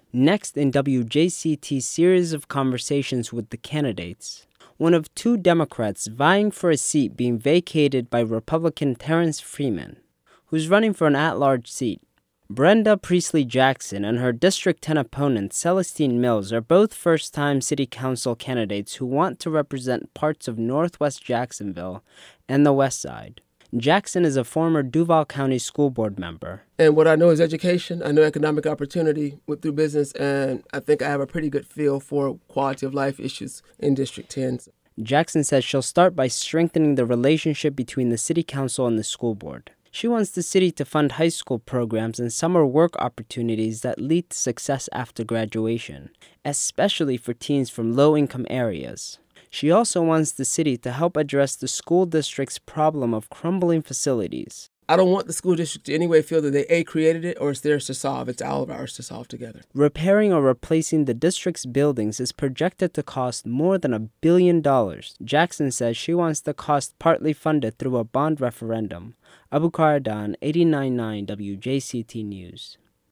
Next in WJCT's series of conversations with the candidates, one of two Democrats vying for a seat being vacated by Republican Terrence Freeman, who's running for an at-large seat. Brenda Priestley Jackson and her District 10 opponent Celestine Mills are both first-time city council candidates who want to represent parts of Northwest Jacksonville and the West Side. Jackson is a former Duval County School Board member. And what I know is education. I know economic opportunity through business, and I think I have a pretty good feel for quality of life issues in District 10. Jackson says she'll start by strengthening the relationship between the city council and the school board. She wants the city to fund high school programs and summer work opportunities that lead to success after graduation, especially for teens from low-income areas. She also wants the city to help address the school district's problem of crumbling facilities. I don't want the school district to in any way feel that they created it or it's theirs to solve. It's all of ours to solve together. Repairing or replacing the district's buildings is projected to cost more than $1 billion. Jackson says she wants the cost partly funded through a bond referendum. Abukar Adan, 89.9 WJCT News.